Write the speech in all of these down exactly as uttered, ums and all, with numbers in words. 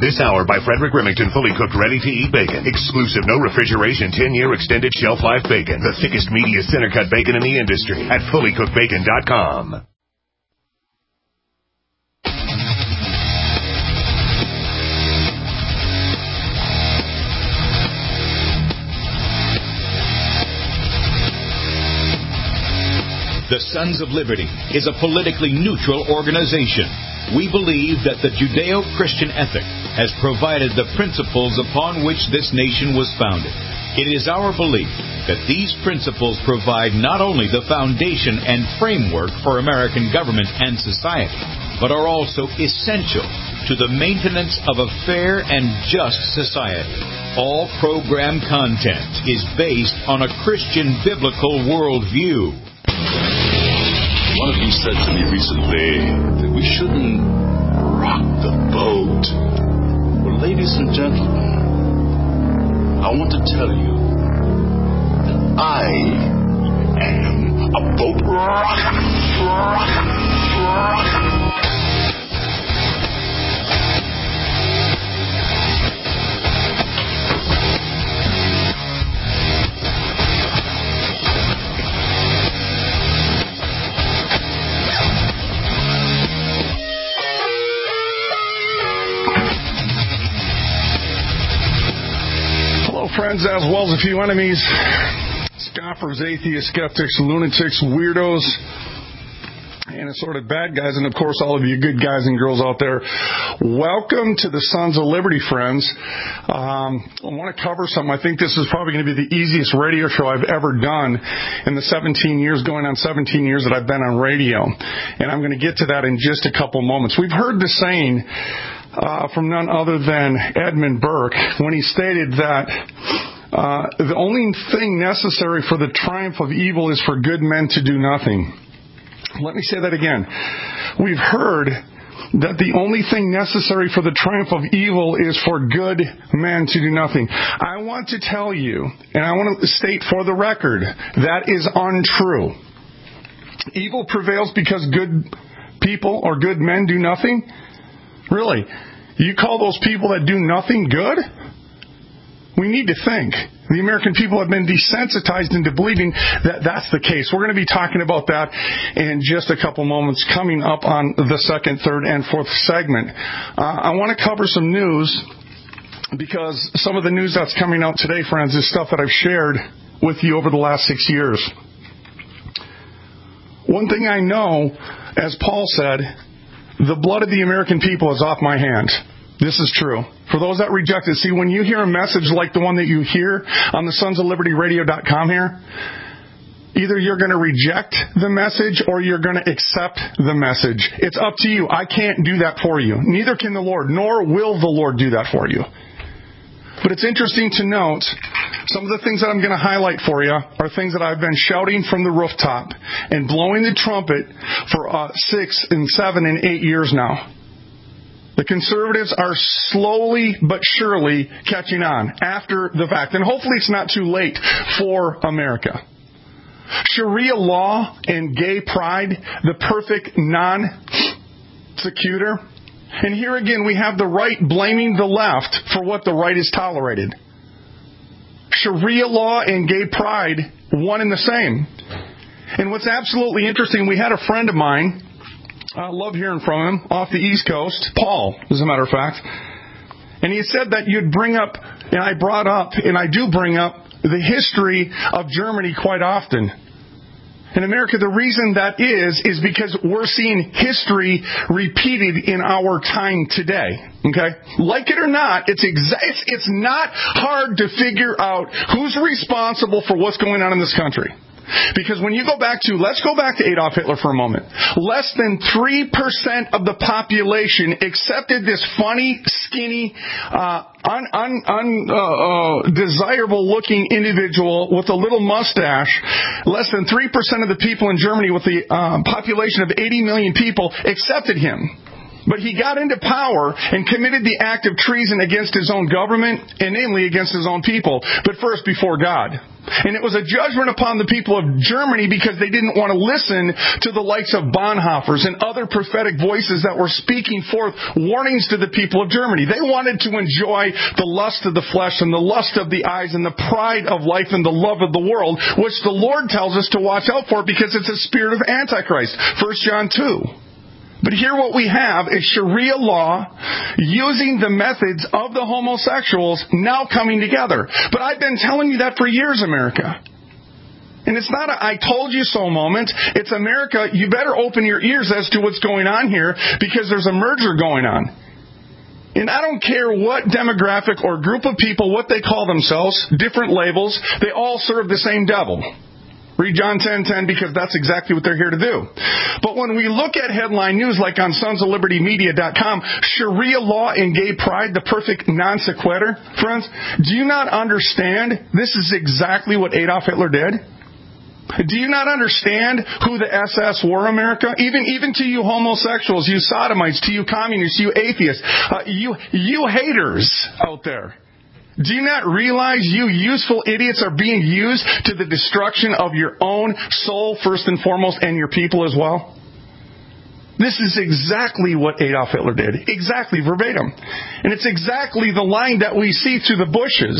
This hour by Frederick Remington, fully cooked, ready-to-eat bacon. Exclusive, no refrigeration, ten-year extended shelf life bacon. The thickest, meatiest, center-cut bacon in the industry at fully cooked bacon dot com. The Sons of Liberty is a politically neutral organization. We believe that the Judeo-Christian ethic has provided the principles upon which this nation was founded. It is our belief that these principles provide not only the foundation and framework for American government and society, but are also essential to the maintenance of a fair and just society. All program content is based on a Christian biblical worldview. One of you said to me recently that we shouldn't rock the boat. Well, ladies and gentlemen, I want to tell you that I am a boat rocker. rocker, rocker. Friends, as well as a few enemies, scoffers, atheists, skeptics, lunatics, weirdos, and assorted bad guys, and of course all of you good guys and girls out there. Welcome to the Sons of Liberty, friends. Um, I want to cover something. I think this is probably going to be the easiest radio show I've ever done in the seventeen years, going on seventeen years that I've been on radio. And I'm going to get to that in just a couple moments. We've heard the saying Uh, from none other than Edmund Burke when he stated that uh, the only thing necessary for the triumph of evil is for good men to do nothing. Let me say that again. We've heard that the only thing necessary for the triumph of evil is for good men to do nothing. I want to tell you, and I want to state for the record, that is untrue. Evil prevails because good people or good men do nothing? Really? You call those people that do nothing good? We need to think. The American people have been desensitized into believing that that's the case. We're going to be talking about that in just a couple moments coming up on the second, third, and fourth segment. Uh, I want to cover some news because some of the news that's coming out today, friends, is stuff that I've shared with you over the last six years. One thing I know, as Paul said, the blood of the American people is off my hands. This is true. For those that reject it, see, when you hear a message like the one that you hear on the sons of liberty radio dot com here, either you're going to reject the message or you're going to accept the message. It's up to you. I can't do that for you. Neither can the Lord, nor will the Lord do that for you. But it's interesting to note, some of the things that I'm going to highlight for you are things that I've been shouting from the rooftop and blowing the trumpet for uh, six and seven and eight years now. The conservatives are slowly but surely catching on after the fact. And hopefully it's not too late for America. Sharia law and gay pride, the perfect non-secutor. And here again, we have the right blaming the left for what the right is tolerated. Sharia law and gay pride, one and the same. And what's absolutely interesting, we had a friend of mine, I love hearing from him, off the East Coast, Paul, as a matter of fact. And he said that you'd bring up, and I brought up, and I do bring up, the history of Germany quite often. In America, the reason that is, is because we're seeing history repeated in our time today. Okay? Like it or not, it's exa- it's, it's not hard to figure out who's responsible for what's going on in this country. Because when you go back to, let's go back to Adolf Hitler for a moment. Less than three percent of the population accepted this funny, skinny, uh, un, un, un, uh, uh, desirable looking individual with a little mustache. Less than three percent of the people in Germany with the uh, population of eighty million people accepted him. But he got into power and committed the act of treason against his own government and namely against his own people, but first before God. And it was a judgment upon the people of Germany because they didn't want to listen to the likes of Bonhoeffers and other prophetic voices that were speaking forth warnings to the people of Germany. They wanted to enjoy the lust of the flesh and the lust of the eyes and the pride of life and the love of the world, which the Lord tells us to watch out for because it's a spirit of Antichrist. First John two. But here what we have is Sharia law using the methods of the homosexuals now coming together. But I've been telling you that for years, America. And it's not a I told you so moment. It's America, you better open your ears as to what's going on here because there's a merger going on. And I don't care what demographic or group of people, what they call themselves, different labels, they all serve the same devil. Read John ten ten because that's exactly what they're here to do. But when we look at headline news like on sons of liberty media dot com, Sharia law and gay pride, the perfect non sequitur, friends, do you not understand this is exactly what Adolf Hitler did? Do you not understand who the S S were, America? Even even to you homosexuals, you sodomites, to you communists, you atheists, uh, you you haters out there. Do you not realize you useful idiots are being used to the destruction of your own soul, first and foremost, and your people as well? This is exactly what Adolf Hitler did. Exactly, verbatim. And it's exactly the line that we see through the Bushes.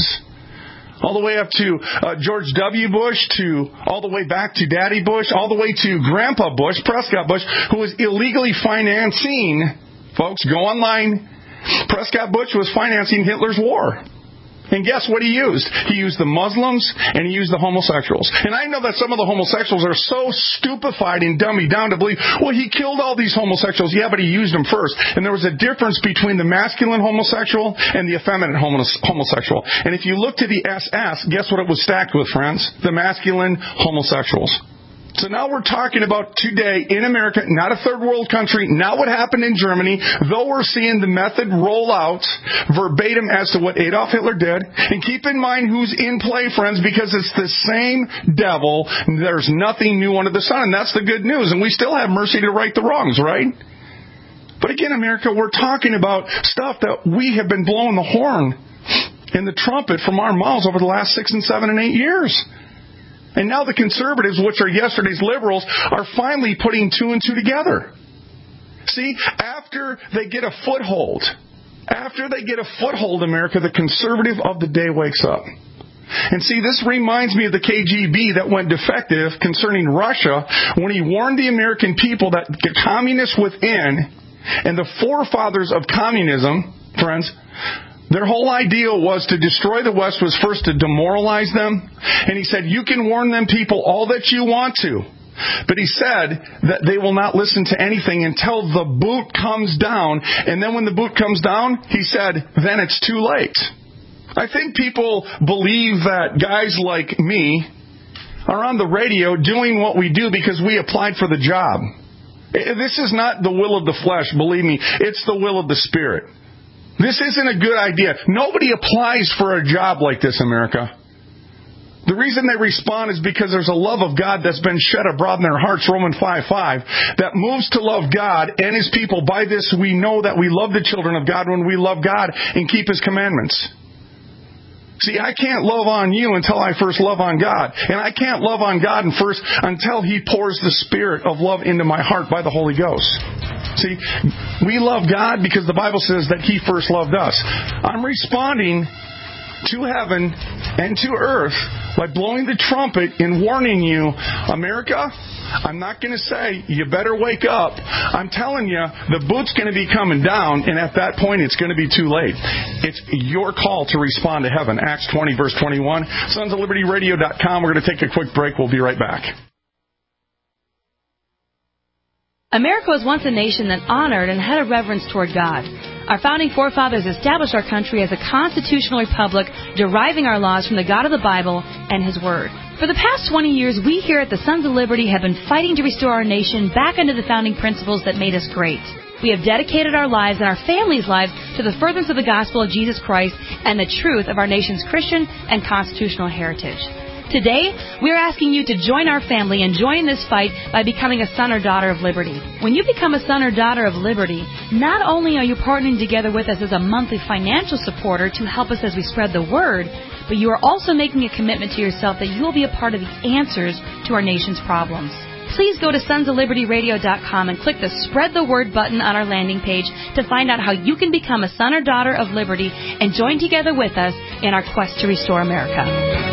All the way up to uh, George W. Bush, to all the way back to Daddy Bush, all the way to Grandpa Bush, Prescott Bush, who was illegally financing, folks, go online, Prescott Bush was financing Hitler's war. And guess what he used? He used the Muslims and he used the homosexuals. And I know that some of the homosexuals are so stupefied and dummied down to believe, well, he killed all these homosexuals. Yeah, but he used them first. And there was a difference between the masculine homosexual and the effeminate homosexual. And if you look to the S S, guess what it was stacked with, friends? The masculine homosexuals. So now we're talking about today in America, not a third world country, not what happened in Germany, though we're seeing the method roll out verbatim as to what Adolf Hitler did. And keep in mind who's in play, friends, because it's the same devil. There's nothing new under the sun, and that's the good news. And we still have mercy to right the wrongs, right? But again, America, we're talking about stuff that we have been blowing the horn and the trumpet from our mouths over the last six and seven and eight years. And now the conservatives, which are yesterday's liberals, are finally putting two and two together. See, after they get a foothold, after they get a foothold, America, the conservative of the day wakes up. And see, this reminds me of the K G B that went defective concerning Russia when he warned the American people that the communists within and the forefathers of communism, friends, their whole idea was to destroy the West was first to demoralize them. And he said, you can warn them people all that you want to. But he said that they will not listen to anything until the boot comes down. And then when the boot comes down, he said, then it's too late. I think people believe that guys like me are on the radio doing what we do because we applied for the job. This is not the will of the flesh, believe me. It's the will of the Spirit. This isn't a good idea. Nobody applies for a job like this, America. The reason they respond is because there's a love of God that's been shed abroad in their hearts, Romans five five, that moves to love God and His people. By this we know that we love the children of God when we love God and keep His commandments. See, I can't love on you until I first love on God. And I can't love on God and first until He pours the Spirit of love into my heart by the Holy Ghost. See, we love God because the Bible says that He first loved us. I'm responding to heaven and to earth by blowing the trumpet and warning you, America, I'm not going to say, you better wake up. I'm telling you, the boot's going to be coming down, and at that point, it's going to be too late. It's your call to respond to heaven. Acts twenty, verse twenty-one. sons of liberty radio dot com. We're going to take a quick break. We'll be right back. America was once a nation that honored and had a reverence toward God. Our founding forefathers established our country as a constitutional republic, deriving our laws from the God of the Bible and His Word. For the past twenty years, we here at the Sons of Liberty have been fighting to restore our nation back under the founding principles that made us great. We have dedicated our lives and our families' lives to the furtherance of the gospel of Jesus Christ and the truth of our nation's Christian and constitutional heritage. Today, we're asking you to join our family and join this fight by becoming a son or daughter of liberty. When you become a son or daughter of liberty, not only are you partnering together with us as a monthly financial supporter to help us as we spread the word, but you are also making a commitment to yourself that you will be a part of the answers to our nation's problems. Please go to sons of liberty radio dot com and click the Spread the Word button on our landing page to find out how you can become a son or daughter of liberty and join together with us in our quest to restore America.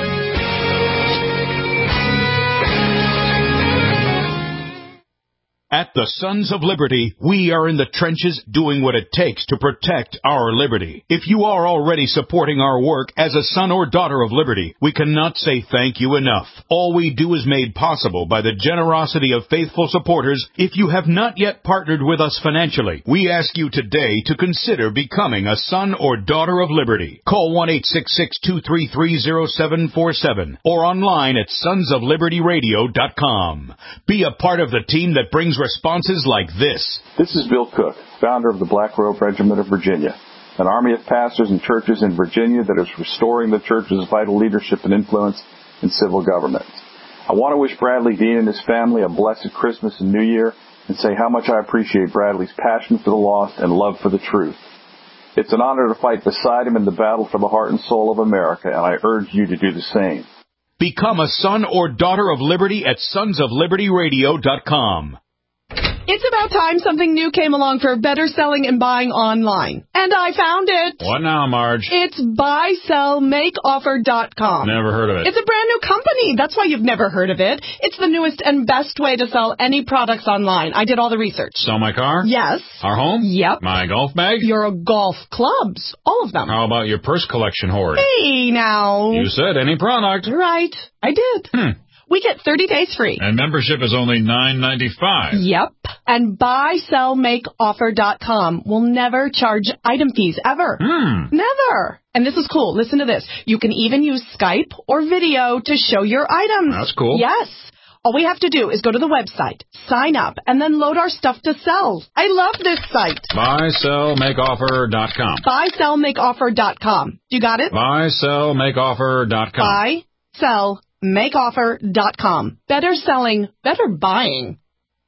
At the Sons of Liberty, we are in the trenches doing what it takes to protect our liberty. If you are already supporting our work as a son or daughter of liberty, we cannot say thank you enough. All we do is made possible by the generosity of faithful supporters. If you have not yet partnered with us financially, we ask you today to consider becoming a son or daughter of liberty. Call one eight six six, two three three, zero seven four seven or online at sons of liberty radio dot com. Be a part of the team that brings responses like this. This is Bill Cook, founder of the Black Robe Regiment of Virginia, an army of pastors and churches in Virginia that is restoring the church's vital leadership and influence in civil government. I want to wish Bradley Dean and his family a blessed Christmas and New Year and say how much I appreciate Bradley's passion for the lost and love for the truth. It's an honor to fight beside him in the battle for the heart and soul of America, and I urge you to do the same. Become a son or daughter of liberty at sons of liberty radio dot com. It's about time something new came along for better selling and buying online. And I found it. What now, Marge? It's buy sell make offer dot com. Never heard of it. It's a brand new company. That's why you've never heard of it. It's the newest and best way to sell any products online. I did all the research. Sell my car? Yes. Our home? Yep. My golf bag? Your golf clubs. All of them. How about your purse collection hoard? Hey, now. You said any product. Right. I did. Hmm. We get thirty days free. And membership is only nine ninety-five. Yep. And buy sell make offer dot com will never charge item fees, ever. Hmm. Never. And this is cool. Listen to this. You can even use Skype or video to show your items. That's cool. Yes. All we have to do is go to the website, sign up, and then load our stuff to sell. I love this site. buy sell make offer dot com. buy sell make offer dot com. You got it? buy sell make offer dot com. buy sell make offer dot com. Better selling, better buying.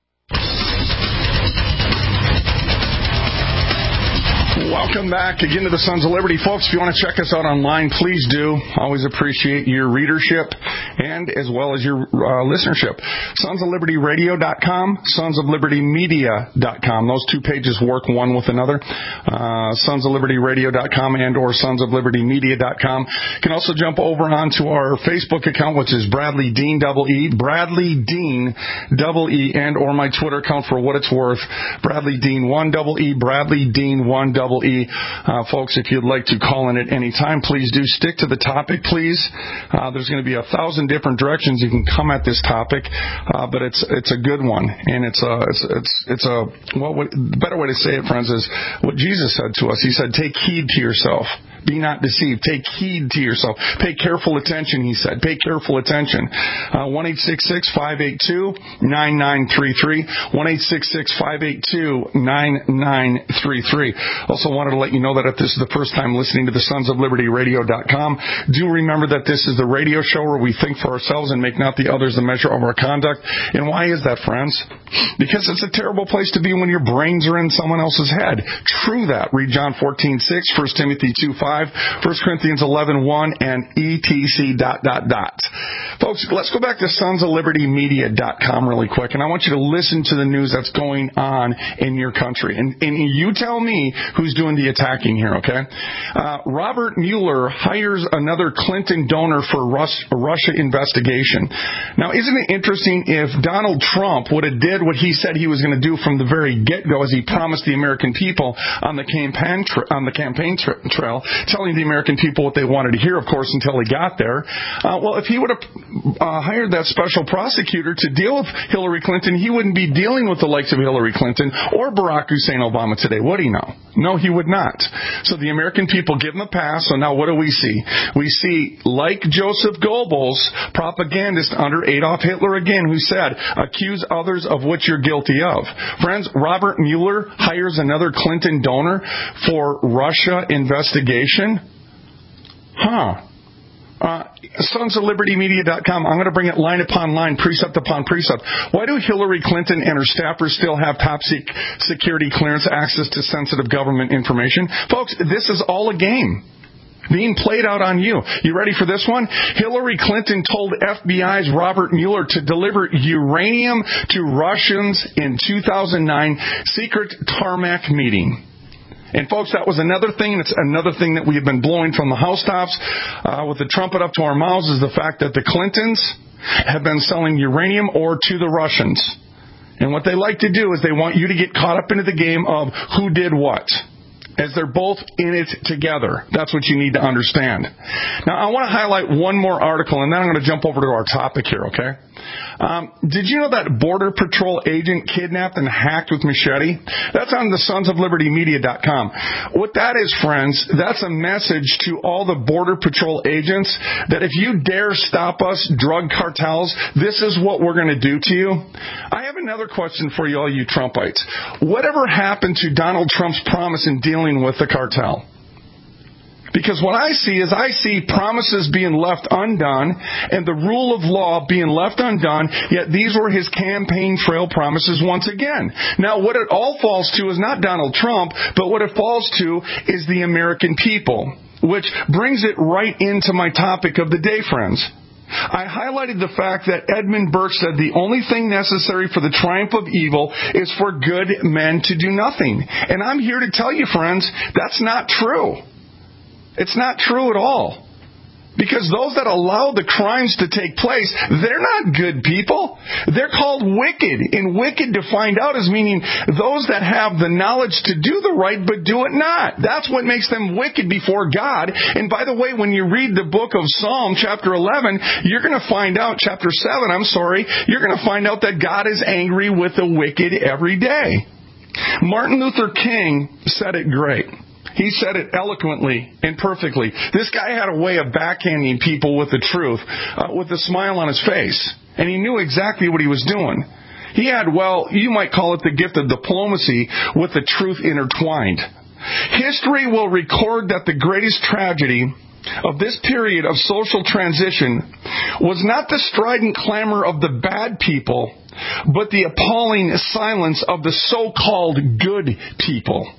Welcome back again to the Sons of Liberty. Folks, if you want to check us out online, please do. Always appreciate your readership and as well as your uh, listenership. sons of liberty radio dot com, sons of liberty media dot com. Those two pages work one with another. Uh, sons of liberty radio dot com and or sons of liberty media dot com. You can also jump over onto our Facebook account, which is Bradley Dean double E, Bradley Dean double E, and or my Twitter account for what it's worth, Bradley Dean one double E, Bradley Dean one double E. Uh, folks, if you'd like to call in at any time, please do stick to the topic, please. Uh, there's going to be a thousand different directions you can come at this topic, uh, but it's it's a good one, and it's a it's it's, it's a well, what, the better way to say it, friends, is what Jesus said to us. He said, "Take heed to yourself. Be not deceived. Take heed to yourself. Pay careful attention," he said. Pay careful attention. Uh, one eight six six, five eight two, nine nine three three. one eight six six, five eight two, nine nine three three. Also wanted to let you know that if this is the first time listening to the sons of liberty radio dot com, do remember that this is the radio show where we think for ourselves and make not the others the measure of our conduct. And why is that, friends? Because it's a terrible place to be when your brains are in someone else's head. True that. Read John fourteen six, First Timothy two five, First Corinthians eleven one, and et cetera dot, dot, dot. Folks, let's go back to sons of liberty media dot com really quick, and I want you to listen to the news that's going on in your country. And, and you tell me who's doing the attacking here, okay? Uh, Robert Mueller hires another Clinton donor for Rus- Russia investigation. Now, isn't it interesting if Donald Trump would have did what he said he was going to do from the very get-go, as he promised the American people on the campaign tra- on the campaign tra- trail, telling the American people what they wanted to hear, of course, until he got there. Uh, well, if he would have uh, hired that special prosecutor to deal with Hillary Clinton, he wouldn't be dealing with the likes of Hillary Clinton or Barack Hussein Obama today, would he? No. No, he would not. So the American people give him a pass. So now what do we see? We see, like Joseph Goebbels, propagandist under Adolf Hitler again, who said, accuse others of what you're guilty of. Friends, Robert Mueller hires another Clinton donor for Russia investigation? Huh. Uh, sons of liberty media dot com. I'm going to bring it line upon line, precept upon precept. Why do Hillary Clinton and her staffers still have top sec- security clearance access to sensitive government information? Folks, this is all a game being played out on you. You ready for this one? Hillary Clinton told F B I's Robert Mueller to deliver uranium to Russians in two thousand nine secret tarmac meeting. And folks, that was another thing, and it's another thing that we have been blowing from the housetops uh, with the trumpet up to our mouths, is the fact that the Clintons have been selling uranium ore to the Russians. And what they like to do is they want you to get caught up into the game of who did what, as they're both in it together. That's what you need to understand. Now, I want to highlight one more article, and then I'm going to jump over to our topic here, okay? Um, did you know that Border Patrol agent kidnapped and hacked with machete? That's on the sons of liberty media dot com. What that is, friends, that's a message to all the Border Patrol agents that if you dare stop us, drug cartels, this is what we're going to do to you. I have another question for you, all you Trumpites. Whatever happened to Donald Trump's promise in dealing with the cartel? Because what I see is I see promises being left undone and the rule of law being left undone, yet these were his campaign trail promises once again. Now, what it all falls to is not Donald Trump, but what it falls to is the American people, which brings it right into my topic of the day, friends. I highlighted the fact that Edmund Burke said the only thing necessary for the triumph of evil is for good men to do nothing. And I'm here to tell you, friends, that's not true. It's not true at all. Because those that allow the crimes to take place, they're not good people. They're called wicked. And wicked, to find out, is meaning those that have the knowledge to do the right but do it not. That's what makes them wicked before God. And by the way, when you read the book of Psalm, chapter eleven, you're going to find out, chapter seven, I'm sorry, you're going to find out that God is angry with the wicked every day. Martin Luther King said it great. He said it eloquently and perfectly. This guy had a way of backhanding people with the truth, uh, with a smile on his face. And he knew exactly what he was doing. He had, well, you might call it the gift of diplomacy with the truth intertwined. History will record that the greatest tragedy of this period of social transition was not the strident clamor of the bad people, but the appalling silence of the so-called good people.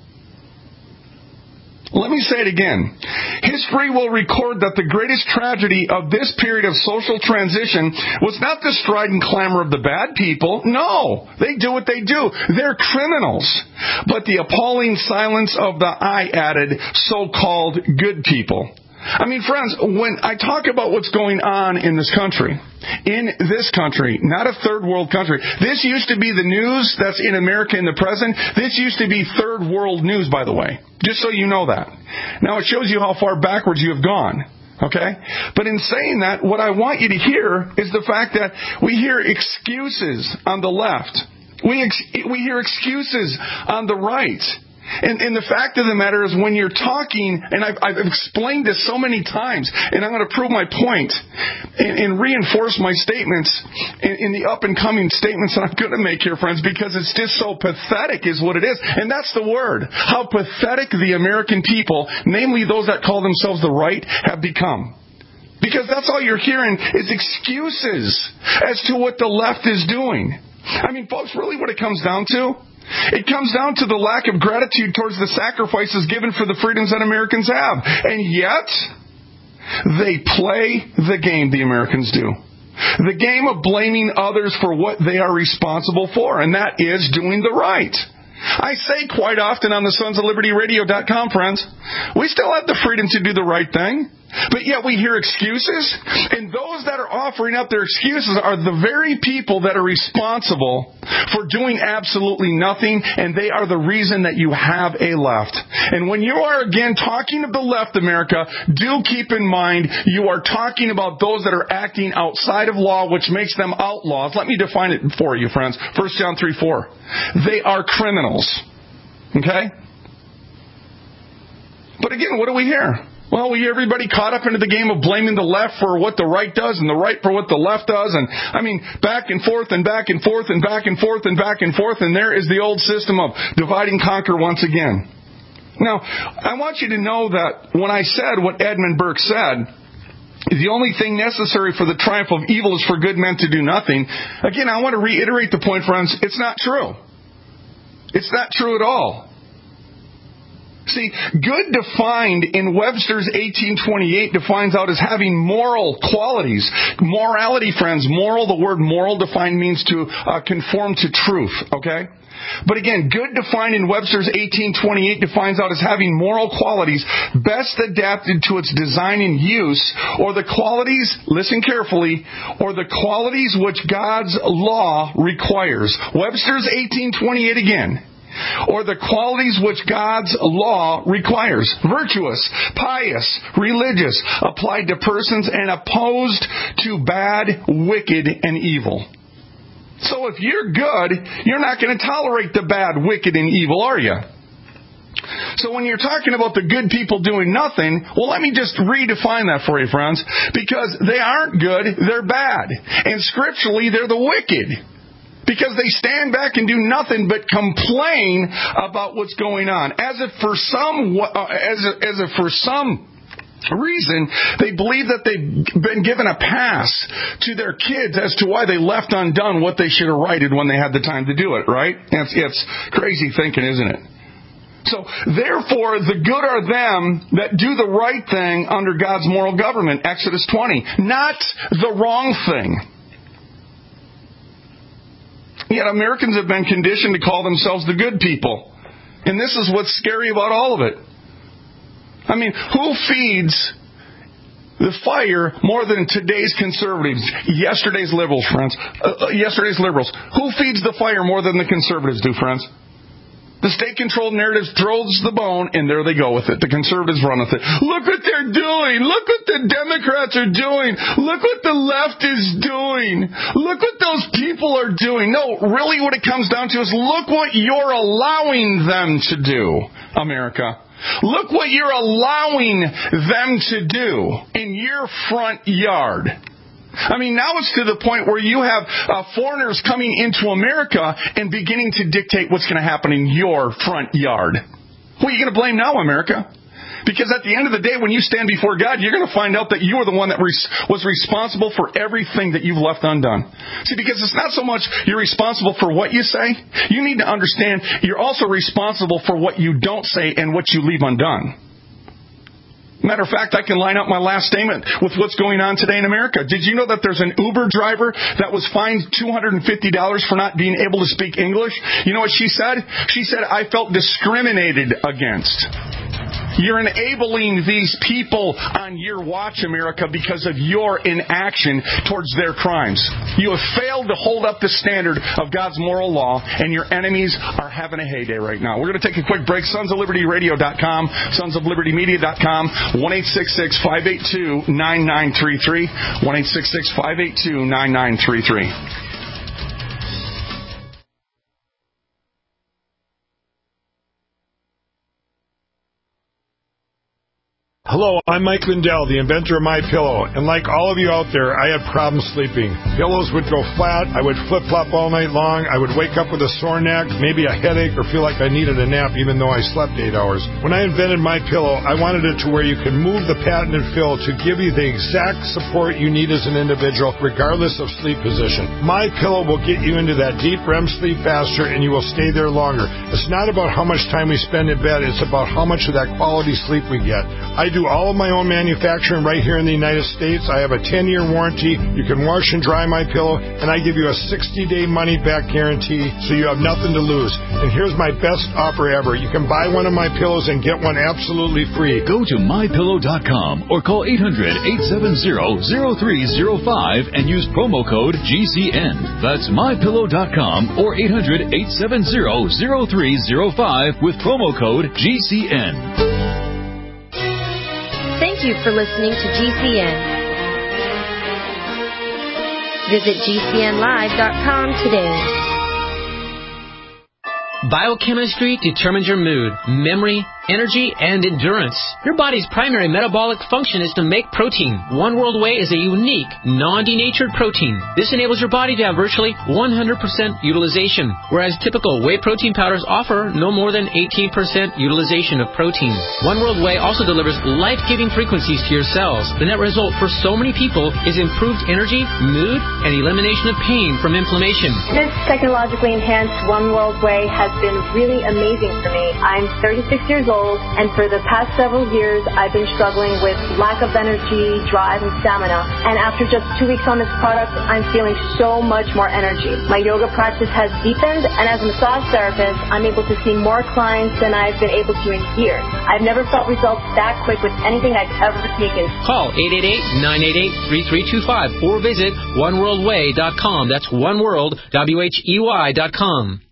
Let me say it again. History will record that the greatest tragedy of this period of social transition was not the strident clamor of the bad people. No, they do what they do. They're criminals. But the appalling silence of the, I added, so-called good people. I mean, friends, when I talk about what's going on in this country, in this country, not a third world country, this used to be the news that's in America in the present. This used to be third world news, by the way, just so you know that. Now, it shows you how far backwards you have gone. Okay? But in saying that, what I want you to hear is the fact that we hear excuses on the left. We, ex- we hear excuses on the right. And, and the fact of the matter is, when you're talking, and I've, I've explained this so many times, and I'm going to prove my point and, and reinforce my statements in, in the up-and-coming statements that I'm going to make here, friends, because it's just so pathetic is what it is. And that's the word. How pathetic the American people, namely those that call themselves the right, have become. Because that's all you're hearing is excuses as to what the left is doing. I mean, folks, really what it comes down to? It comes down to the lack of gratitude towards the sacrifices given for the freedoms that Americans have. And yet, they play the game, the Americans do. The game of blaming others for what they are responsible for, and that is doing the right. I say quite often on the sons of liberty radio dot com, friends, we still have the freedom to do the right thing. But yet we hear excuses, and those that are offering up their excuses are the very people that are responsible for doing absolutely nothing, and they are the reason that you have a left. And when you are again talking of the left, America, do keep in mind you are talking about those that are acting outside of law, which makes them outlaws. Let me define it for you, friends. First John three four. They are criminals. Okay? But again, what do we hear? Well, we hear everybody caught up into the game of blaming the left for what the right does and the right for what the left does. And, I mean, back and forth and back and forth and back and forth and back and forth. And there is the old system of divide and conquer once again. Now, I want you to know that when I said what Edmund Burke said, The only thing necessary for the triumph of evil is for good men to do nothing. Again, I want to reiterate the point, friends. It's not true. It's not true at all. See, good defined in Webster's eighteen twenty-eight defines out as having moral qualities. Morality, friends, moral, the word moral defined means to uh, conform to truth, okay? But again, good defined in Webster's eighteen twenty-eight defines out as having moral qualities best adapted to its design and use, or the qualities, listen carefully, or the qualities which God's law requires. Webster's eighteen twenty-eight again. Or the qualities which God's law requires. Virtuous, pious, religious, applied to persons and opposed to bad, wicked, and evil. So if you're good, you're not going to tolerate the bad, wicked, and evil, are you? So when you're talking about the good people doing nothing, well, let me just redefine that for you, friends. Because they aren't good, they're bad. And scripturally, they're the wicked. Because they stand back and do nothing but complain about what's going on. As if for some, as if, as if for some reason, they believe that they've been given a pass to their kids as to why they left undone what they should have righted when they had the time to do it, right? It's, it's crazy thinking, isn't it? So, therefore, the good are them that do the right thing under God's moral government, Exodus twenty, not the wrong thing. Yet Americans have been conditioned to call themselves the good people. And this is what's scary about all of it. I mean, who feeds the fire more than today's conservatives? Yesterday's liberals, friends. Uh, yesterday's liberals. Who feeds the fire more than the conservatives do, friends? The state-controlled narrative throws the bone, and there they go with it. The conservatives run with it. Look what they're doing. Look what the Democrats are doing. Look what the left is doing. Look what those people are doing. No, really what it comes down to is look what you're allowing them to do, America. Look what you're allowing them to do in your front yard. I mean, now it's to the point where you have uh, foreigners coming into America and beginning to dictate what's going to happen in your front yard. Who are you going to blame now, America? Because at the end of the day, when you stand before God, you're going to find out that you are the one that res- was responsible for everything that you've left undone. See, because it's not so much you're responsible for what you say. You need to understand you're also responsible for what you don't say and what you leave undone. Matter of fact, I can line up my last statement with what's going on today in America. Did you know that there's an Uber driver that was fined two hundred fifty dollars for not being able to speak English? You know what she said? She said, I felt discriminated against. You're enabling these people on your watch, America, because of your inaction towards their crimes. You have failed to hold up the standard of God's moral law, and your enemies are having a heyday right now. We're going to take a quick break. sons of liberty radio dot com, sons of liberty media dot com, one eight six six, five eight two, nine nine three three, one eight six six, five eight two, nine nine three three. Hello, I'm Mike Lindell, the inventor of MyPillow, and like all of you out there, I had problems sleeping. Pillows would go flat, I would flip-flop all night long, I would wake up with a sore neck, maybe a headache, or feel like I needed a nap even though I slept eight hours. When I invented MyPillow, I wanted it to where you could move the patented fill to give you the exact support you need as an individual, regardless of sleep position. MyPillow will get you into that deep R E M sleep faster, and you will stay there longer. It's not about how much time we spend in bed, it's about how much of that quality sleep we get. I do all of my own manufacturing right here in the United States. I have a ten-year warranty. You can wash and dry my pillow, and I give you a sixty-day money-back guarantee, so you have nothing to lose. And here's my best offer ever. You can buy one of my pillows and get one absolutely free. Go to my pillow dot com or call eight hundred, eight seven zero, zero three zero five and use promo code G C N. That's my pillow dot com or eight hundred, eight seven zero, zero three zero five with promo code G C N. Thank you for listening to G C N. Visit G C N live dot com today. Biochemistry determines your mood, memory, energy, and endurance. Your body's primary metabolic function is to make protein. One World Whey is a unique, non-denatured protein. This enables your body to have virtually one hundred percent utilization, whereas typical whey protein powders offer no more than eighteen percent utilization of protein. One World Whey also delivers life-giving frequencies to your cells. The net result for so many people is improved energy, mood, and elimination of pain from inflammation. This technologically enhanced One World Whey has been really amazing for me. I'm thirty-six years old, and for the past several years, I've been struggling with lack of energy, drive, and stamina. And after just two weeks on this product, I'm feeling so much more energy. My yoga practice has deepened, and as a massage therapist, I'm able to see more clients than I've been able to in years. I've never felt results that quick with anything I've ever taken. Call eight eight eight, nine eight eight, three three two five or visit one world way dot com. That's oneworld, W H E Y dot com.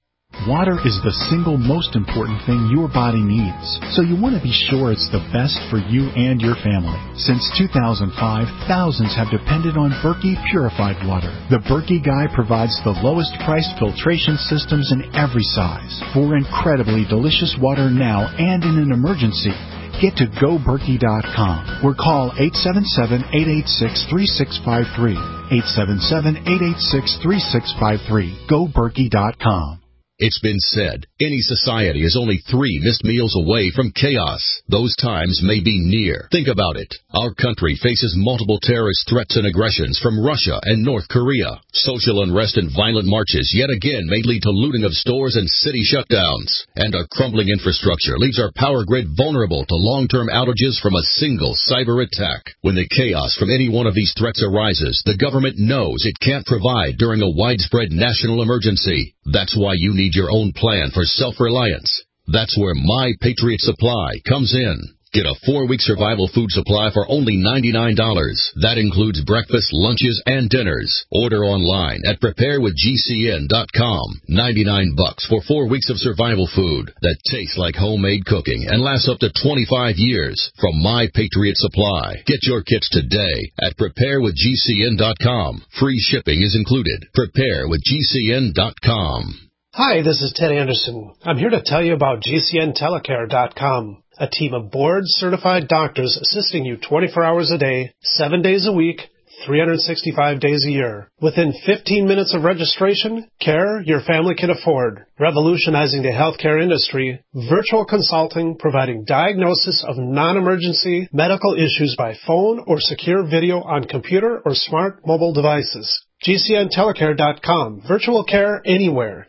Water is the single most important thing your body needs, so you want to be sure it's the best for you and your family. Since two thousand five, thousands have depended on Berkey purified water. The Berkey Guy provides the lowest priced filtration systems in every size for incredibly delicious water now and in an emergency. Get to go berkey dot com or call eight seven seven, eight eight six, three six five three. eight seven seven, eight eight six, three six five three. go berkey dot com. It's been said, any society is only three missed meals away from chaos. Those times may be near. Think about it. Our country faces multiple terrorist threats and aggressions from Russia and North Korea. Social unrest and violent marches yet again may lead to looting of stores and city shutdowns. And our crumbling infrastructure leaves our power grid vulnerable to long-term outages from a single cyber attack. When the chaos from any one of these threats arises, the government knows it can't provide during a widespread national emergency. That's why you need your own plan for self-reliance. That's where My Patriot Supply comes in. Get a four-week survival food supply for only ninety-nine dollars. That includes breakfast, lunches, and dinners. Order online at prepare with G C N dot com. ninety-nine bucks for four weeks of survival food that tastes like homemade cooking and lasts up to twenty-five years from My Patriot Supply. Get your kits today at prepare with G C N dot com. Free shipping is included. prepare with G C N dot com. Hi, this is Ted Anderson. I'm here to tell you about G C N telecare dot com. A team of board-certified doctors assisting you twenty-four hours a day, seven days a week, three hundred sixty-five days a year. Within fifteen minutes of registration, care your family can afford. Revolutionizing the healthcare industry, virtual consulting providing diagnosis of non-emergency medical issues by phone or secure video on computer or smart mobile devices. G C N telecare dot com. Virtual care anywhere.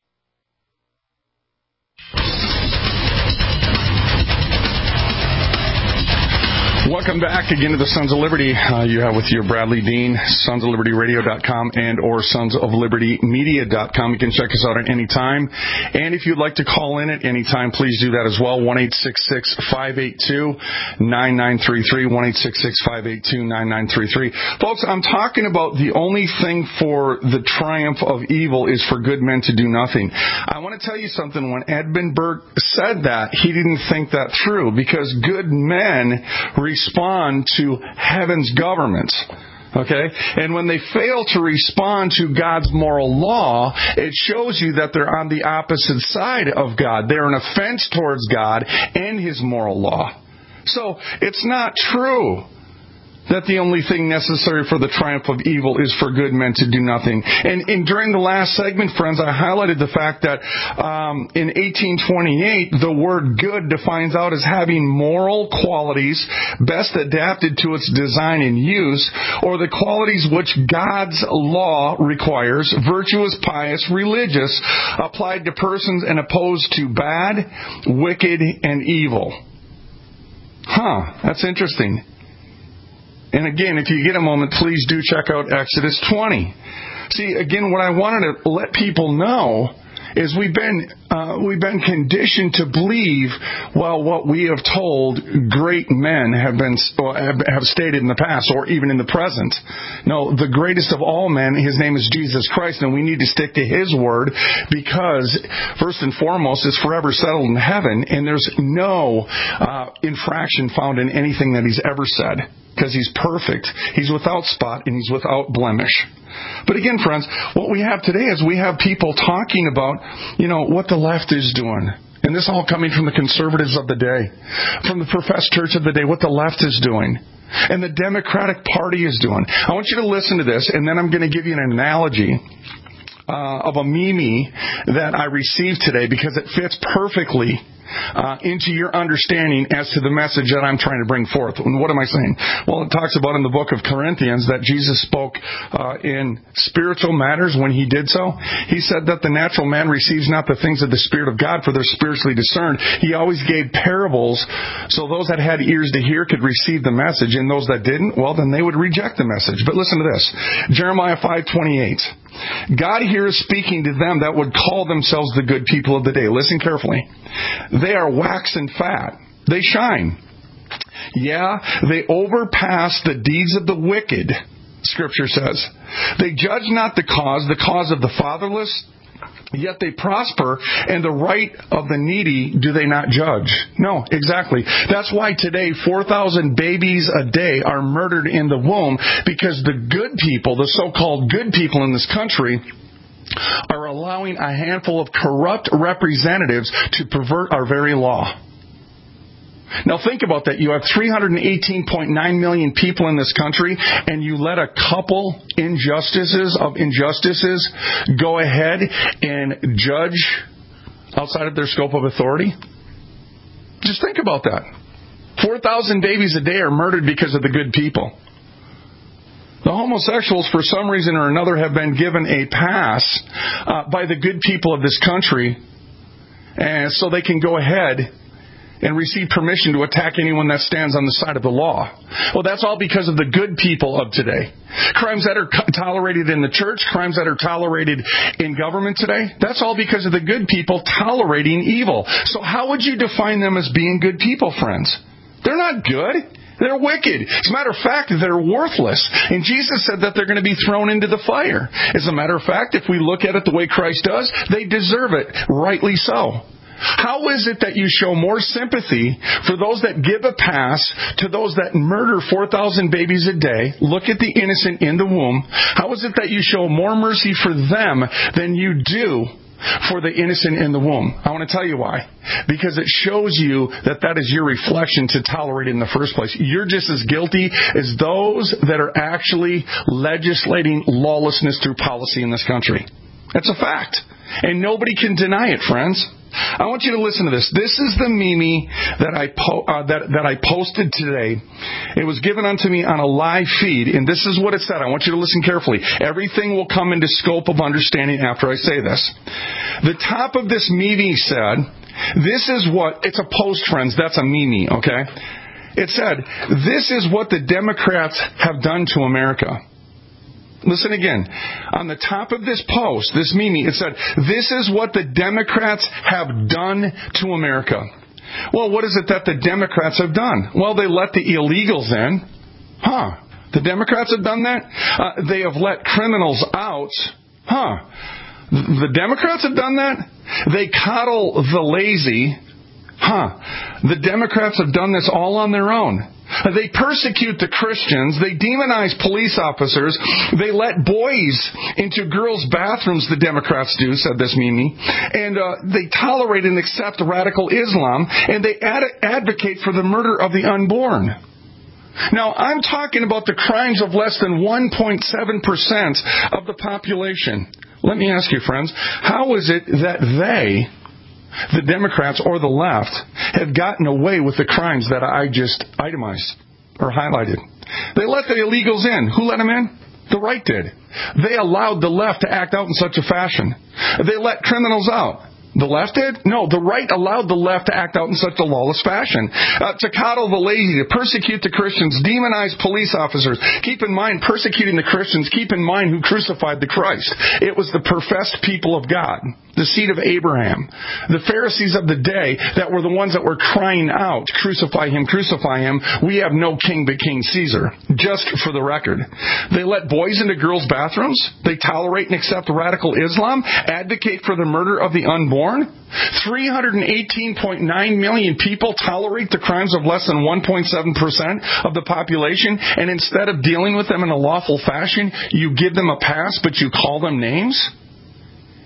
Welcome back again to the Sons of Liberty. Uh, you have with you Bradley Dean, sons of liberty radio dot com and or sons of liberty media dot com. You can check us out at any time. And if you'd like to call in at any time, please do that as well. one eight six six, five eight two, nine nine three three. one eight six six, five eight two, nine nine three three. Folks, I'm talking about the only thing for the triumph of evil is for good men to do nothing. I want to tell you something. When Edmund Burke said that, he didn't think that through, because good men respond to heaven's government. Okay? And when they fail to respond to God's moral law, it shows you that they're on the opposite side of God. They're an offense towards God and His moral law. So, it's not true that the only thing necessary for the triumph of evil is for good men to do nothing. And, and during the last segment, friends, I highlighted the fact that um, in eighteen twenty-eight, the word good defines out as having moral qualities best adapted to its design and use, or the qualities which God's law requires, virtuous, pious, religious, applied to persons and opposed to bad, wicked, and evil. Huh, that's interesting. And again, if you get a moment, please do check out Exodus twenty. See, again, what I wanted to let people know is we've been uh, we've been conditioned to believe, well, what we have told great men have been have stated in the past, or even in the present. No, the greatest of all men, His name is Jesus Christ, and we need to stick to His word, because first and foremost, it's forever settled in heaven, and there's no uh, infraction found in anything that He's ever said, because He's perfect, He's without spot, and He's without blemish. But again, friends, what we have today is we have people talking about, you know, what the left is doing. And this all coming from the conservatives of the day, from the professed church of the day, what the left is doing, and the Democratic Party is doing. I want you to listen to this, and then I'm going to give you an analogy uh, of a meme that I received today because it fits perfectly Uh, into your understanding as to the message that I'm trying to bring forth. And what am I saying? Well, it talks about in the book of Corinthians that Jesus spoke uh, in spiritual matters when he did so. He said that the natural man receives not the things of the Spirit of God, for they're spiritually discerned. He always gave parables so those that had ears to hear could receive the message, and those that didn't, well, then they would reject the message. But listen to this. Jeremiah five twenty-eight. God here is speaking to them that would call themselves the good people of the day. Listen carefully. They are waxen fat. They shine. Yeah, they overpass the deeds of the wicked, Scripture says. They judge not the cause, the cause of the fatherless, yet they prosper, and the right of the needy do they not judge. No, exactly. That's why today four thousand babies a day are murdered in the womb, because the good people, the so-called good people in this country, are allowing a handful of corrupt representatives to pervert our very law. Now think about that. You have three hundred eighteen point nine million people in this country, and you let a couple injustices of injustices go ahead and judge outside of their scope of authority? Just think about that. four thousand babies a day are murdered because of the good people. The homosexuals, for some reason or another, have been given a pass uh, by the good people of this country, and so they can go ahead and receive permission to attack anyone that stands on the side of the law. Well, that's all because of the good people of today. Crimes that are tolerated in the church, crimes that are tolerated in government today, that's all because of the good people tolerating evil. So how would you define them as being good people, friends? They're not good. They're wicked. As a matter of fact, they're worthless. And Jesus said that they're going to be thrown into the fire. As a matter of fact, if we look at it the way Christ does, they deserve it. Rightly so. How is it that you show more sympathy for those that give a pass to those that murder four thousand babies a day, look at the innocent in the womb? How is it that you show more mercy for them than you do for the innocent in the womb? I want to tell you why. Because it shows you that that is your reflection to tolerate it in the first place. You're just as guilty as those that are actually legislating lawlessness through policy in this country. That's a fact. And nobody can deny it, friends. I want you to listen to this. This is the meme that I po- uh, that that I posted today. It was given unto me on a live feed, and this is what it said. I want you to listen carefully. Everything will come into scope of understanding after I say this. The top of this meme said, "This is what..." It's a post, friends. That's a meme, okay? It said, "This is what the Democrats have done to America." Listen again. On the top of this post, this meme, it said, "This is what the Democrats have done to America." Well, what is it that the Democrats have done? Well, they let the illegals in. Huh. The Democrats have done that? Uh, they have let criminals out. Huh. The Democrats have done that? They coddle the lazy. Huh. The Democrats have done this all on their own. They persecute the Christians. They demonize police officers. They let boys into girls' bathrooms, the Democrats do, said this meme. And uh, they tolerate and accept radical Islam. And they ad- advocate for the murder of the unborn. Now, I'm talking about the crimes of less than one point seven percent of the population. Let me ask you, friends, how is it that they, the Democrats or the left, have gotten away with the crimes that I just itemized or highlighted? They let the illegals in. Who let them in? The right did. They allowed the left to act out in such a fashion. They let criminals out. The left did? No, the right allowed the left to act out in such a lawless fashion. Uh, to coddle the lazy, to persecute the Christians, demonize police officers. Keep in mind, persecuting the Christians, keep in mind who crucified the Christ. It was the professed people of God, the seed of Abraham. The Pharisees of the day that were the ones that were crying out, "Crucify him, crucify him. We have no king but King Caesar." Just for the record. They let boys into girls' bathrooms. They tolerate and accept radical Islam, advocate for the murder of the unborn. three hundred eighteen point nine million people tolerate the crimes of less than one point seven percent of the population, and instead of dealing with them in a lawful fashion, you give them a pass, but you call them names?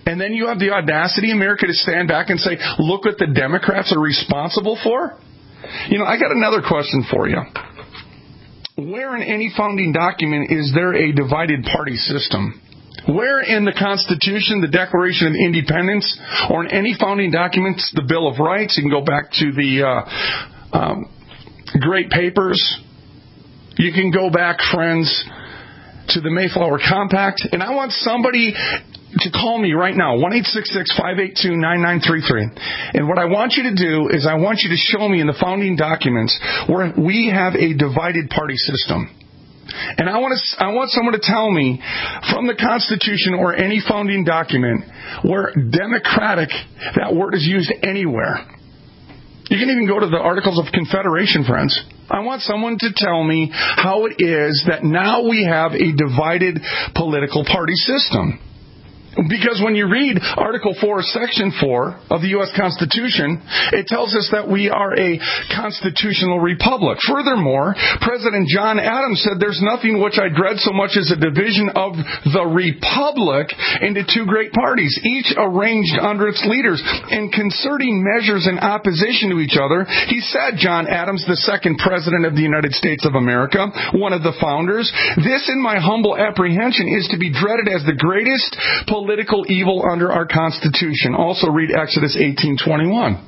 And then you have the audacity, America, to stand back and say, look what the Democrats are responsible for? You know, I got another question for you. Where in any founding document is there a divided party system? Where in the Constitution, the Declaration of Independence, or in any founding documents, the Bill of Rights, you can go back to the uh, um, Great Papers. You can go back, friends, to the Mayflower Compact. And I want somebody to call me right now, one eight six six, five eight two, nine nine three three. And what I want you to do is I want you to show me in the founding documents where we have a divided party system. And I want to, I want someone to tell me from the Constitution or any founding document where democratic, that word is used anywhere. You can even go to the Articles of Confederation, friends. I want someone to tell me how it is that now we have a divided political party system. Because when you read Article four, Section four of the U S Constitution, it tells us that we are a constitutional republic. Furthermore, President John Adams said there's nothing which I dread so much as a division of the republic into two great parties, each arranged under its leaders and concerting measures in opposition to each other. He said, John Adams, the second president of the United States of America, one of the founders, this in my humble apprehension is to be dreaded as the greatest political political evil under our Constitution. Also read Exodus eighteen twenty-one.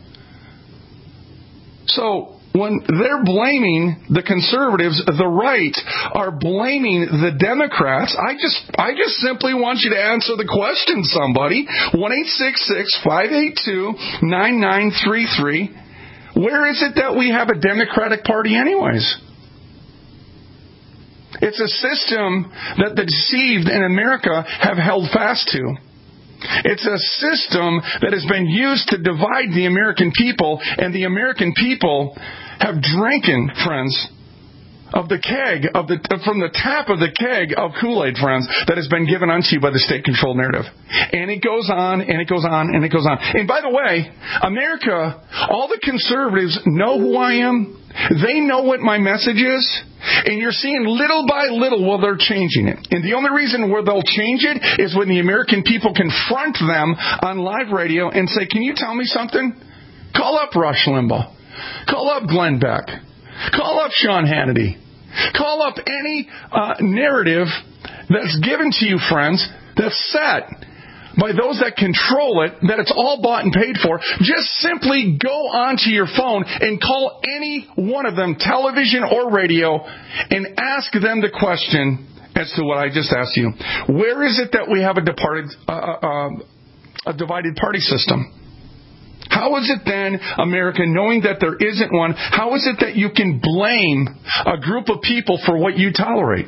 So, when they're blaming the conservatives, the right are blaming the Democrats, I just I just simply want you to answer the question, somebody. one eight six six, five eight two, nine nine three three. Where is it that we have a Democratic Party anyways? It's a system that the deceived in America have held fast to. It's a system that has been used to divide the American people, and the American people have drinking, friends, of the keg, of the from the tap of the keg of Kool-Aid, friends, that has been given unto you by the state-controlled narrative. And it goes on, and it goes on, and it goes on. And by the way, America, all the conservatives know who I am. They know what my message is. And you're seeing little by little, well, they're changing it. And the only reason where they'll change it is when the American people confront them on live radio and say, can you tell me something? Call up Rush Limbaugh. Call up Glenn Beck. Call up Sean Hannity. Call up any uh, narrative that's given to you, friends, that's set by those that control it, that it's all bought and paid for. Just simply go onto your phone and call any one of them, television or radio, and ask them the question as to what I just asked you. Where is it that we have a, departed, uh, uh, a divided party system? How is it then, America, knowing that there isn't one, how is it that you can blame a group of people for what you tolerate?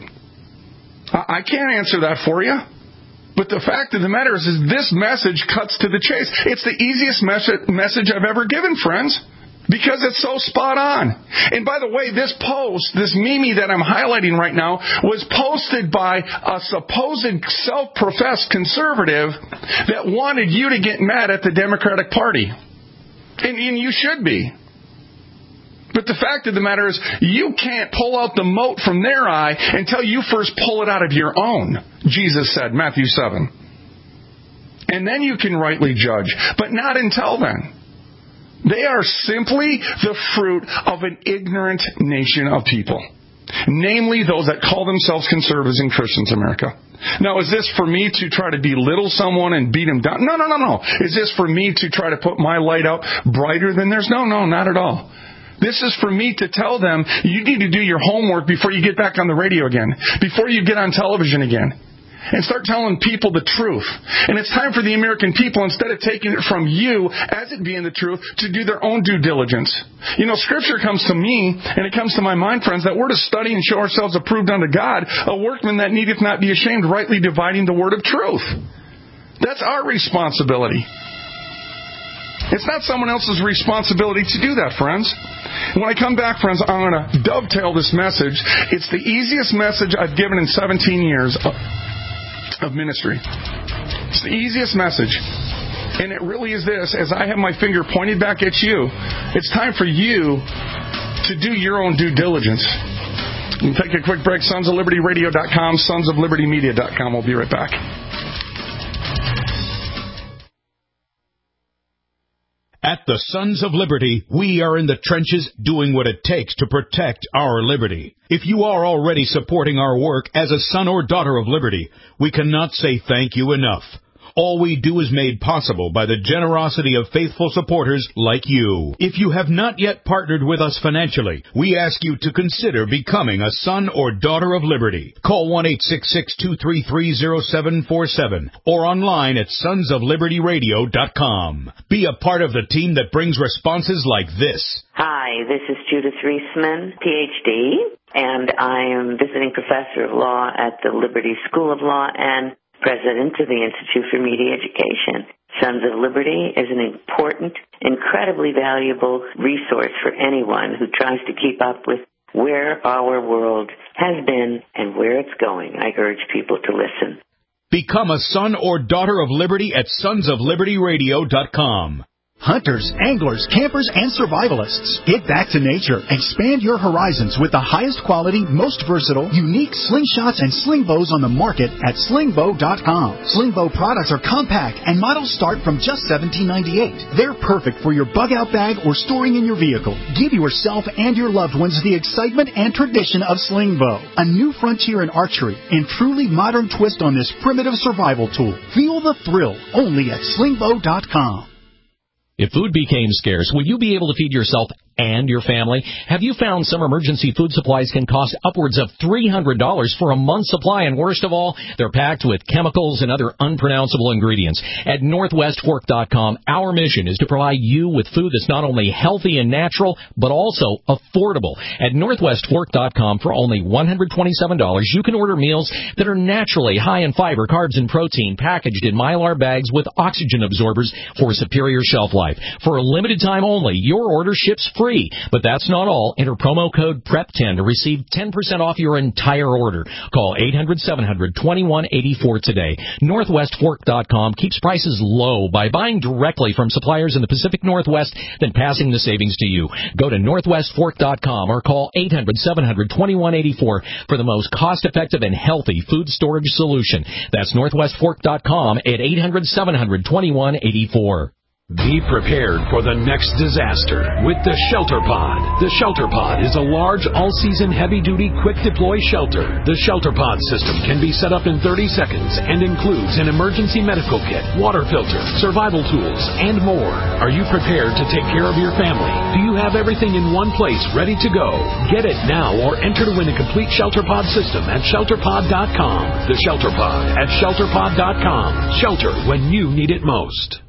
I can't answer that for you. But the fact of the matter is, is this message cuts to the chase. It's the easiest mes- message I've ever given, friends, because it's so spot on. And by the way, this post, this Mimi that I'm highlighting right now, was posted by a supposed self-professed conservative that wanted you to get mad at the Democratic Party. And, and you should be. But the fact of the matter is, you can't pull out the mote from their eye until you first pull it out of your own, Jesus said, Matthew seven. And then you can rightly judge, but not until then. They are simply the fruit of an ignorant nation of people, namely those that call themselves conservatives and Christians in America. Now, is this for me to try to belittle someone and beat them down? No, no, no, no. Is this for me to try to put my light out brighter than theirs? No, no, not at all. This is for me to tell them, you need to do your homework before you get back on the radio again, before you get on television again, and start telling people the truth. And it's time for the American people, instead of taking it from you as it being the truth, to do their own due diligence. You know, Scripture comes to me, and it comes to my mind, friends, that we're to study and show ourselves approved unto God, a workman that needeth not be ashamed, rightly dividing the word of truth. That's our responsibility. It's not someone else's responsibility to do that, friends. When I come back, friends, I'm going to dovetail this message. It's the easiest message I've given in seventeen years of ministry. It's the easiest message. And it really is this, as I have my finger pointed back at you, it's time for you to do your own due diligence. We'll take a quick break. sons of liberty radio dot com, sons of liberty media dot com. We'll be right back. At the Sons of Liberty, we are in the trenches doing what it takes to protect our liberty. If you are already supporting our work as a son or daughter of liberty, we cannot say thank you enough. All we do is made possible by the generosity of faithful supporters like you. If you have not yet partnered with us financially, we ask you to consider becoming a son or daughter of liberty. Call one eight six six, two three three, zero seven four seven or online at sons of liberty radio dot com. Be a part of the team that brings responses like this. Hi, this is Judith Reisman, P H D, and I am visiting professor of law at the Liberty School of Law and president of the Institute for Media Education. Sons of Liberty is an important, incredibly valuable resource for anyone who tries to keep up with where our world has been and where it's going. I urge people to listen. Become a son or daughter of liberty at sons of liberty radio dot com. Hunters, anglers, campers, and survivalists. Get back to nature. Expand your horizons with the highest quality, most versatile, unique slingshots and sling bows on the market at sling bow dot com. Sling bow products are compact and models start from just seventeen ninety-eight. They're perfect for your bug out bag or storing in your vehicle. Give yourself and your loved ones the excitement and tradition of sling bow. A new frontier in archery and truly modern twist on this primitive survival tool. Feel the thrill only at sling bow dot com. If food became scarce, will you be able to feed yourself and your family? Have you found some emergency food supplies can cost upwards of three hundred dollars for a month's supply? And worst of all, they're packed with chemicals and other unpronounceable ingredients. At Northwest Fork dot com, our mission is to provide you with food that's not only healthy and natural, but also affordable. At Northwest Fork dot com, for only one hundred twenty-seven dollars, you can order meals that are naturally high in fiber, carbs, and protein, packaged in Mylar bags with oxygen absorbers for superior shelf life. For a limited time only, your order ships free. But that's not all. Enter promo code P R E P ten to receive ten percent off your entire order. Call eight hundred, seven hundred, twenty-one eighty-four today. Northwest Fork dot com keeps prices low by buying directly from suppliers in the Pacific Northwest, then passing the savings to you. Go to Northwest Fork dot com or call eight hundred, seven hundred, twenty-one eighty-four for the most cost-effective and healthy food storage solution. That's Northwest Fork dot com at eight hundred, seven hundred, twenty-one eighty-four. Be prepared for the next disaster with the Shelter Pod. The Shelter Pod is a large, all-season, heavy-duty, quick-deploy shelter. The Shelter Pod system can be set up in thirty seconds and includes an emergency medical kit, water filter, survival tools, and more. Are you prepared to take care of your family? Do you have everything in one place ready to go? Get it now or enter to win a complete Shelter Pod system at shelter pod dot com. The Shelter Pod at shelter pod dot com. Shelter when you need it most.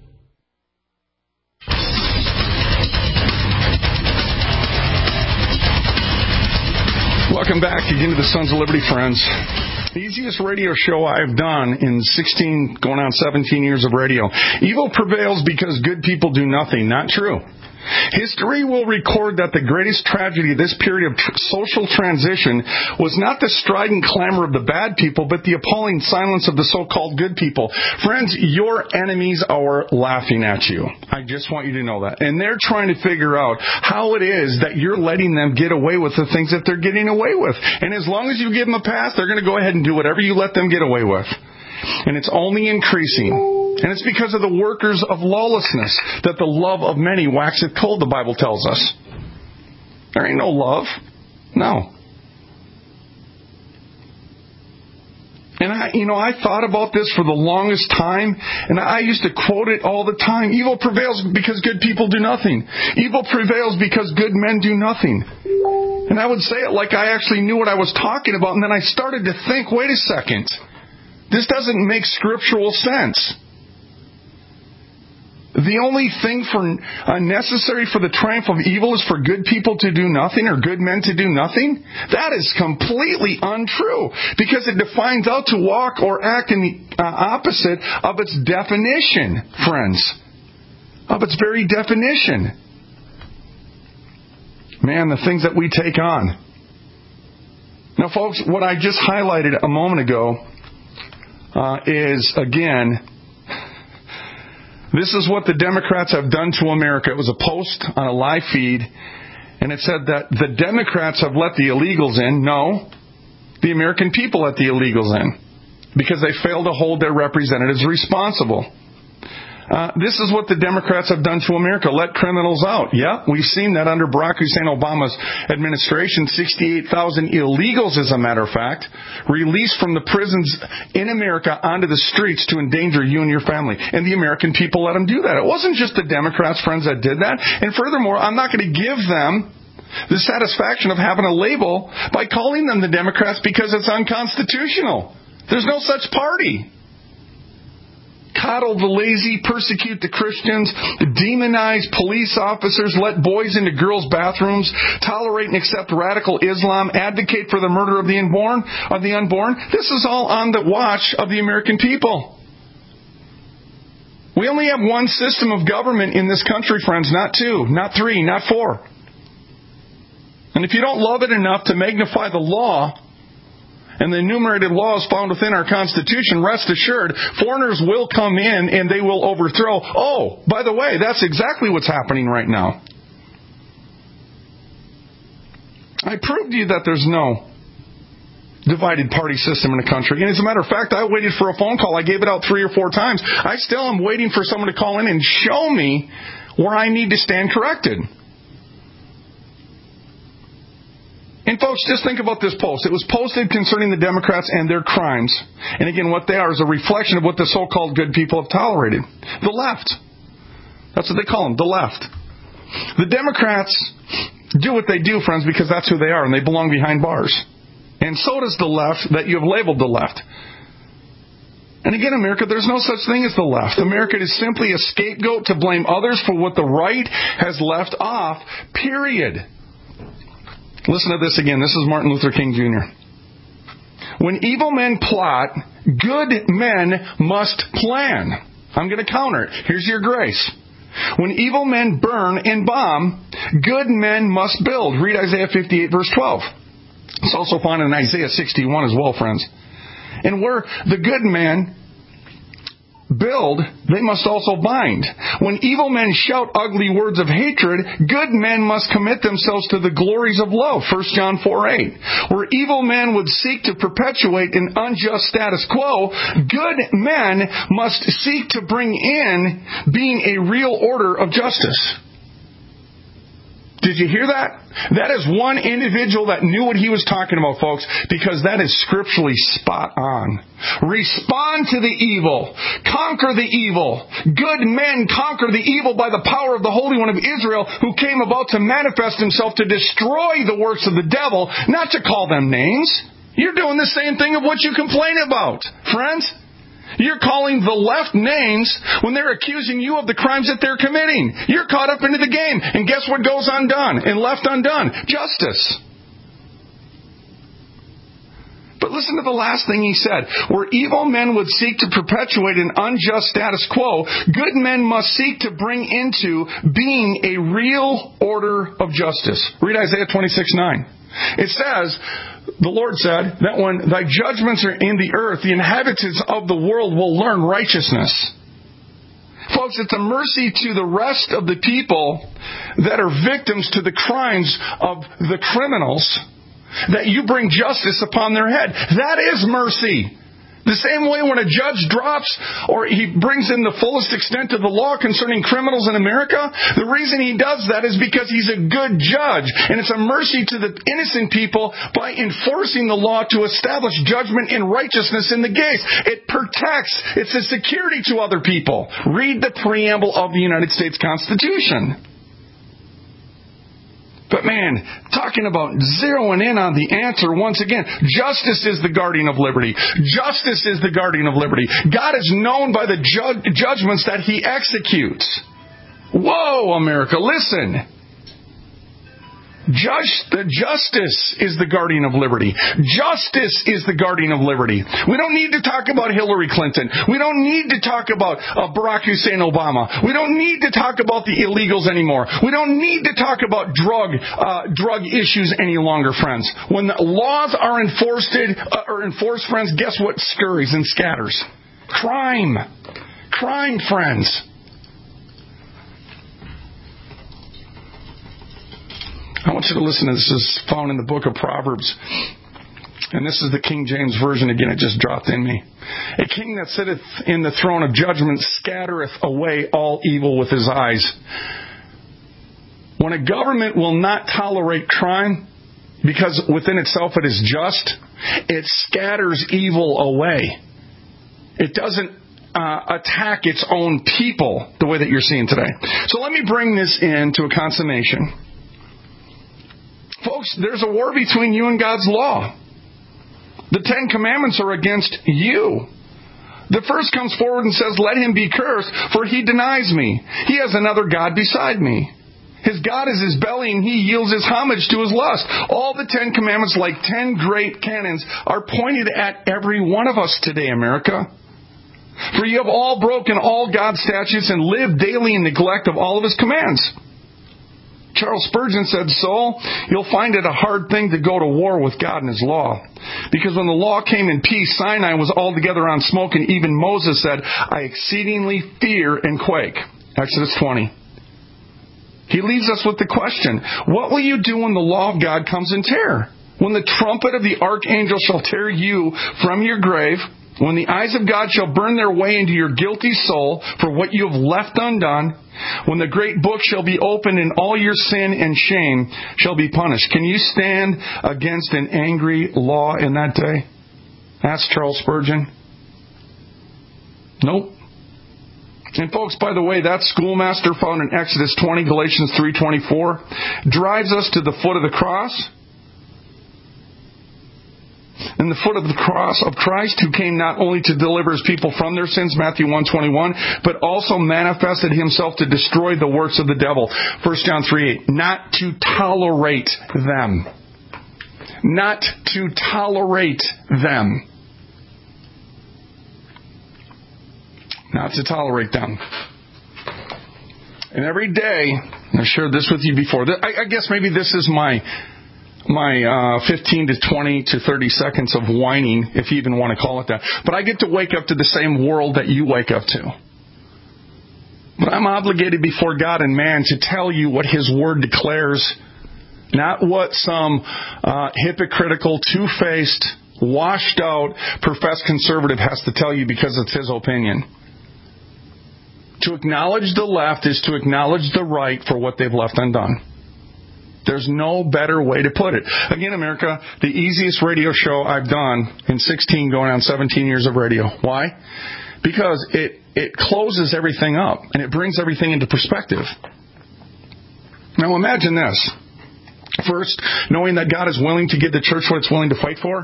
Welcome back again to the Sons of Liberty, friends. The easiest radio show I've done in sixteen, going on seventeen years of radio. Evil prevails because good people do nothing. Not true. History will record that the greatest tragedy of this period of tr- social transition was not the strident clamor of the bad people, but the appalling silence of the so-called good people. Friends, your enemies are laughing at you. I just want you to know that. And they're trying to figure out how it is that you're letting them get away with the things that they're getting away with. And as long as you give them a pass, they're going to go ahead and do whatever you let them get away with. And it's only increasing. And it's because of the workers of lawlessness that the love of many waxeth cold, the Bible tells us. There ain't no love. No. And I, you know, I thought about this for the longest time, and I used to quote it all the time. Evil prevails because good people do nothing. Evil prevails because good men do nothing. And I would say it like I actually knew what I was talking about, and then I started to think, wait a second. This doesn't make scriptural sense. The only thing for uh, necessary for the triumph of evil is for good people to do nothing or good men to do nothing? That is completely untrue because it defines out to walk or act in the uh, opposite of its definition, friends. Of its very definition. Man, the things that we take on. Now, folks, what I just highlighted a moment ago uh, is, again... This is what the Democrats have done to America. It was a post on a live feed, and it said that the Democrats have let the illegals in. No, the American people let the illegals in because they failed to hold their representatives responsible. Uh, this is what the Democrats have done to America. Let criminals out. Yeah, we've seen that under Barack Hussein Obama's administration. sixty-eight thousand illegals, as a matter of fact, released from the prisons in America onto the streets to endanger you and your family. And the American people let them do that. It wasn't just the Democrats, friends, that did that. And furthermore, I'm not going to give them the satisfaction of having a label by calling them the Democrats because it's unconstitutional. There's no such party. Coddle the lazy, persecute the Christians, demonize police officers, let boys into girls' bathrooms, tolerate and accept radical Islam, advocate for the murder of the unborn, of the unborn. This is all on the watch of the American people. We only have one system of government in this country, friends, not two, not three, not four. And if you don't love it enough to magnify the law and the enumerated laws found within our Constitution, rest assured, foreigners will come in and they will overthrow. Oh, by the way, that's exactly what's happening right now. I proved to you that there's no divided party system in the country. And as a matter of fact, I waited for a phone call. I gave it out three or four times. I still am waiting for someone to call in and show me where I need to stand corrected. And folks, just think about this post. It was posted concerning the Democrats and their crimes. And again, what they are is a reflection of what the so-called good people have tolerated. The left. That's what they call them, the left. The Democrats do what they do, friends, because that's who they are, and they belong behind bars. And so does the left that you have labeled the left. And again, America, there's no such thing as the left. America is simply a scapegoat to blame others for what the right has left off, period. Listen to this again. This is Martin Luther King Junior When evil men plot, good men must plan. I'm going to counter it. Here's your grace. When evil men burn and bomb, good men must build. Read Isaiah fifty-eight, verse twelve. It's also found in Isaiah sixty-one as well, friends. And where the good man build, they must also bind. When evil men shout ugly words of hatred, good men must commit themselves to the glories of love. First John four eight. Where evil men would seek to perpetuate an unjust status quo, good men must seek to bring in being a real order of justice. Did you hear that? That is one individual that knew what he was talking about, folks, because that is scripturally spot on. Respond to the evil. Conquer the evil. Good men conquer the evil by the power of the Holy One of Israel, who came about to manifest himself to destroy the works of the devil, not to call them names. You're doing the same thing of what you complain about, friends. You're calling the left names when they're accusing you of the crimes that they're committing. You're caught up into the game. And guess what goes undone and left undone? Justice. But listen to the last thing he said. Where evil men would seek to perpetuate an unjust status quo, good men must seek to bring into being a real order of justice. Read Isaiah twenty-six nine. It says, the Lord said that when thy judgments are in the earth, the inhabitants of the world will learn righteousness. Folks, it's a mercy to the rest of the people that are victims to the crimes of the criminals that you bring justice upon their head. That is mercy. The same way when a judge drops or he brings in the fullest extent of the law concerning criminals in America, the reason he does that is because he's a good judge. And it's a mercy to the innocent people by enforcing the law to establish judgment and righteousness in the case. It protects. It's a security to other people. Read the preamble of the United States Constitution. But man, talking about zeroing in on the answer once again, justice is the guardian of liberty. Justice is the guardian of liberty. God is known by the ju- judgments that He executes. Whoa, America, listen. Just, the justice is the guardian of liberty. Justice is the guardian of liberty. We don't need to talk about Hillary Clinton. We don't need to talk about uh, Barack Hussein Obama. We don't need to talk about the illegals anymore. We don't need to talk about drug uh, drug issues any longer, friends. When the laws are enforced, uh, or enforced, friends, guess what scurries and scatters? Crime. Crime, friends. I want you to listen to this. This is found in the book of Proverbs. And this is the King James Version again. It just dropped in me. A king that sitteth in the throne of judgment scattereth away all evil with his eyes. When a government will not tolerate crime, because within itself it is just, it scatters evil away. It doesn't uh, attack its own people the way that you're seeing today. So let me bring this into a consummation. Folks, there's a war between you and God's law. The Ten Commandments are against you. The first comes forward and says, let him be cursed, for he denies me. He has another God beside me. His God is his belly, and he yields his homage to his lust. All the Ten Commandments, like ten great cannons, are pointed at every one of us today, America. For you have all broken all God's statutes and lived daily in neglect of all of his commands. Charles Spurgeon said, Saul, you'll find it a hard thing to go to war with God and his law. Because when the law came in peace, Sinai was altogether on smoke, and even Moses said, I exceedingly fear and quake. Exodus twenty. He leaves us with the question, what will you do when the law of God comes in terror? When the trumpet of the archangel shall tear you from your grave, when the eyes of God shall burn their way into your guilty soul for what you have left undone, when the great book shall be opened and all your sin and shame shall be punished. Can you stand against an angry law in that day? Asked Charles Spurgeon. Nope. And folks, by the way, that schoolmaster found in Exodus twenty, Galatians three twenty-four, drives us to the foot of the cross. And the foot of the cross of Christ, who came not only to deliver his people from their sins, Matthew one twenty-one, but also manifested himself to destroy the works of the devil, First John three eight. Not to tolerate them. Not to tolerate them. Not to tolerate them. And every day, I've shared this with you before. I, I guess maybe this is my my uh, fifteen to twenty to thirty seconds of whining, if you even want to call it that. But I get to wake up to the same world that you wake up to. But I'm obligated before God and man to tell you what his word declares, not what some uh, hypocritical, two-faced, washed out, professed conservative has to tell you because it's his opinion. To acknowledge the left is to acknowledge the right for what they've left undone. There's no better way to put it. Again, America, the easiest radio show I've done in sixteen, going on seventeen years of radio. Why? Because it, it closes everything up and it brings everything into perspective. Now imagine this. First, knowing that God is willing to give the church what it's willing to fight for.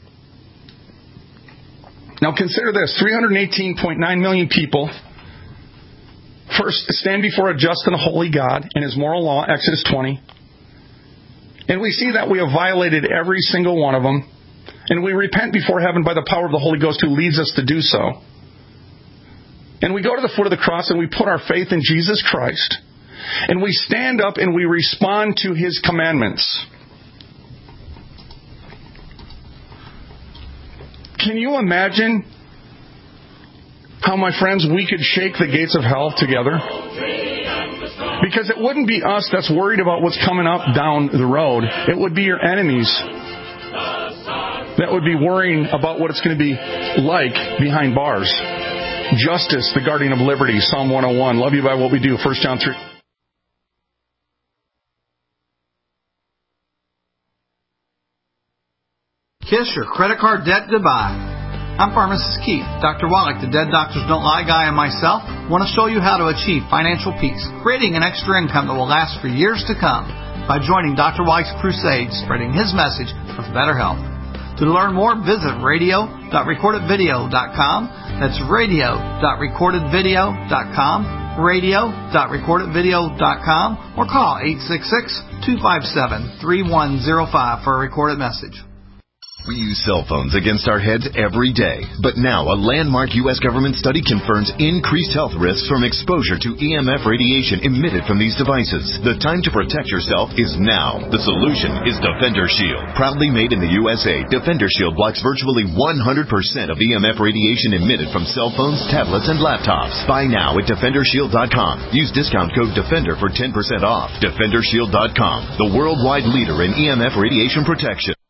Now consider this. three hundred eighteen point nine million people first stand before a just and a holy God and his moral law, Exodus twenty. And we see that we have violated every single one of them. And we repent before heaven by the power of the Holy Ghost who leads us to do so. And we go to the foot of the cross and we put our faith in Jesus Christ. And we stand up and we respond to his commandments. Can you imagine how, my friends, we could shake the gates of hell together? Because it wouldn't be us that's worried about what's coming up down the road. It would be your enemies that would be worrying about what it's going to be like behind bars. Justice, the guardian of liberty, Psalm one oh one. Love you by what we do, First John three. Kiss your credit card debt goodbye. I'm Pharmacist Keith. Doctor Wallach, the Dead Doctors Don't Lie guy, and myself want to show you how to achieve financial peace, creating an extra income that will last for years to come by joining Doctor Wallach's crusade, spreading his message of better health. To learn more, visit radio dot recorded video dot com. That's radio dot recorded video dot com, radio dot recorded video dot com, or call eight six six, two five seven, three one zero five for a recorded message. We use cell phones against our heads every day. But now a landmark U S government study confirms increased health risks from exposure to E M F radiation emitted from these devices. The time to protect yourself is now. The solution is Defender Shield. Proudly made in the U S A, Defender Shield blocks virtually one hundred percent of E M F radiation emitted from cell phones, tablets, and laptops. Buy now at defender shield dot com. Use discount code DEFENDER for ten percent off. defender shield dot com, the worldwide leader in E M F radiation protection.